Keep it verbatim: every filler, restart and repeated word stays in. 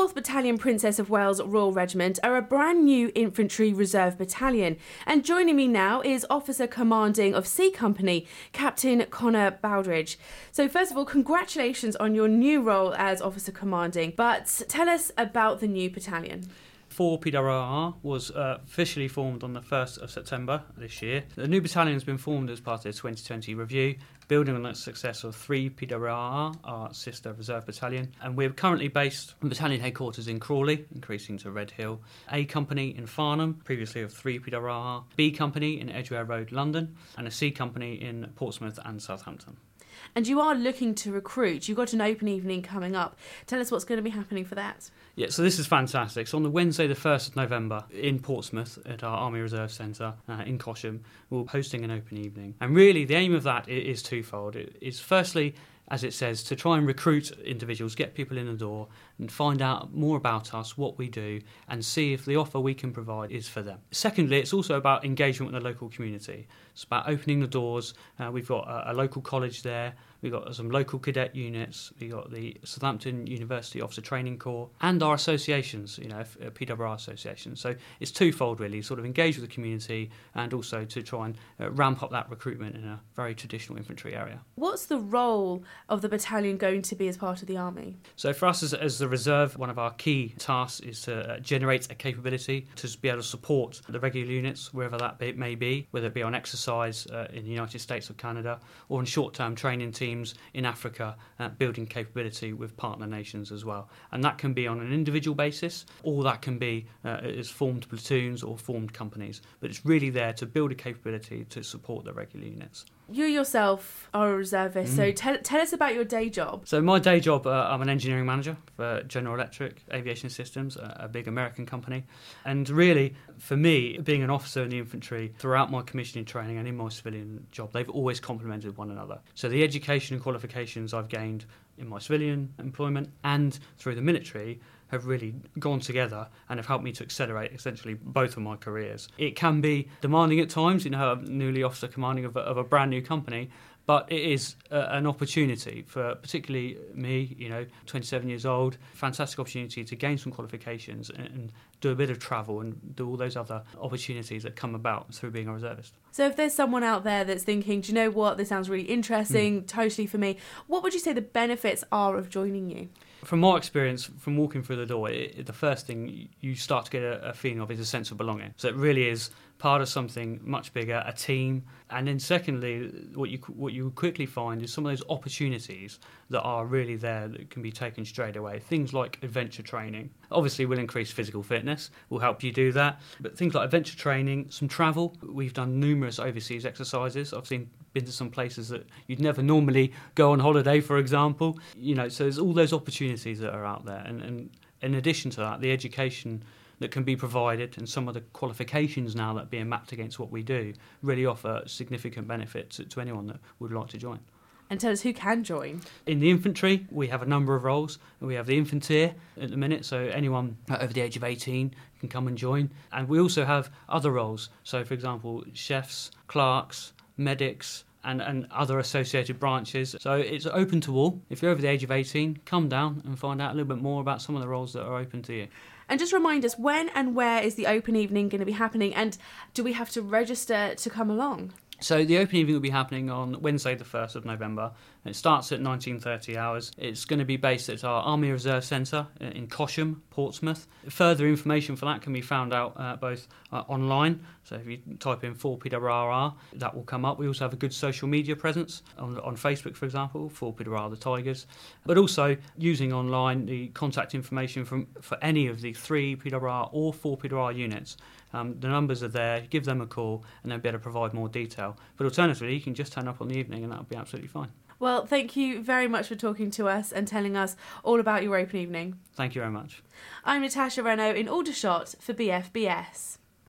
fourth Battalion Princess of Wales Royal Regiment are a brand new infantry reserve battalion. And joining me now is Officer Commanding of C Company, Captain Connor Baldridge. So first of all, congratulations on your new role as Officer Commanding. But tell us about the new battalion. four P W R R was uh, officially formed on the first of September this year. The new battalion has been formed as part of the twenty twenty review, building on the success of three P W R R, our sister reserve battalion. And we're currently based on battalion headquarters in Crawley, increasing to Red Hill, A Company in Farnham, previously of three P W R R, B Company in Edgware Road, London, and a C Company in Portsmouth and Southampton. And you are looking to recruit. You've got an open evening coming up. Tell us what's going to be happening for that. Yeah, so this is fantastic. So on the Wednesday, the first of November, in Portsmouth at our Army Reserve Centre uh, in Cosham, we're hosting an open evening. And really, the aim of that is twofold. It is firstly, as it says, to try and recruit individuals, get people in the door and find out more about us, what we do, and see if the offer we can provide is for them. Secondly, it's also about engagement with the local community. It's about opening the doors. Uh, we've got a, a local college there. We've got some local cadet units. We've got the Southampton University Officer Training Corps and our associations, you know, P W R associations. So it's twofold really, sort of engage with the community and also to try and uh, ramp up that recruitment in a very traditional infantry area. What's the role of the battalion going to be as part of the Army? So for us as, as the reserve, one of our key tasks is to uh, generate a capability to be able to support the regular units wherever that be, may be, whether it be on exercise uh, in the United States or Canada or in short-term training teams in Africa, uh, building capability with partner nations as well. And that can be on an individual basis, or that can be uh, as formed platoons or formed companies. But it's really there to build a capability to support the regular units. You yourself are a reservist, mm. so tell, tell us about your day job. So my day job, uh, I'm an engineering manager for General Electric Aviation Systems, a, a big American company. And really, for me, being an officer in the infantry, throughout my commissioning training and in my civilian job, they've always complemented one another. So the education and qualifications I've gained in my civilian employment and through the military have really gone together and have helped me to accelerate essentially both of my careers. It can be demanding at times, you know, I'm newly officer commanding of a, of a brand new company, but it is uh, an opportunity for particularly me, you know, twenty-seven years old, fantastic opportunity to gain some qualifications and, and do a bit of travel and do all those other opportunities that come about through being a reservist. So if there's someone out there that's thinking, do you know what, this sounds really interesting, mm. totally for me, what would you say the benefits are of joining you? From my experience, from walking through the door, it, it, the first thing you start to get a, a feeling of is a sense of belonging. So it really is part of something much bigger, a team. And then secondly, what you what you quickly find is some of those opportunities that are really there that can be taken straight away. Things like adventure training. Obviously, will increase physical fitness, will help you do that. But things like adventure training, some travel. We've done numerous overseas exercises. I've seen been to some places that you'd never normally go on holiday, for example. You know, so there's all those opportunities that are out there. And, and in addition to that, the education that can be provided and some of the qualifications now that are being mapped against what we do really offer significant benefit to, to anyone that would like to join. And tell us who can join. In the infantry, we have a number of roles. We have the infanteer at the minute, so anyone over the age of eighteen can come and join. And we also have other roles. So, for example, chefs, clerks, medics, and, and other associated branches. So it's open to all. If you're over the age of eighteen, come down and find out a little bit more about some of the roles that are open to you. And just remind us, when and where is the open evening going to be happening, and do we have to register to come along? So the open evening will be happening on Wednesday the first of November. It starts at nineteen thirty hours. It's going to be based at our Army Reserve Centre in Cosham, Portsmouth. Further information for that can be found out uh, both uh, online. So if you type in four P W R R, that will come up. We also have a good social media presence on, on Facebook, for example, four P W R R The Tigers. But also using online the contact information from for any of the three P W R R or four P W R R units. Um, the numbers are there, give them a call and they'll be able to provide more detail. But alternatively, you can just turn up on the evening and that'll be absolutely fine. Well, thank you very much for talking to us and telling us all about your open evening. Thank you very much. I'm Natasha Renault in Aldershot for B F B S.